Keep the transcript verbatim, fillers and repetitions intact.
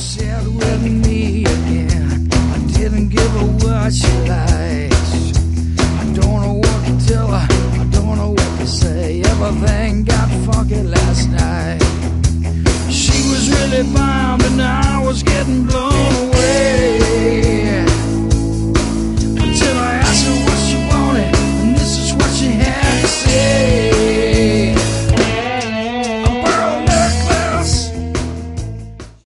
Said with me again. I didn't give her what she likes. I don't know what to tell her, I don't know what to say. Everything got funky last night. She was really bound and I was getting blown.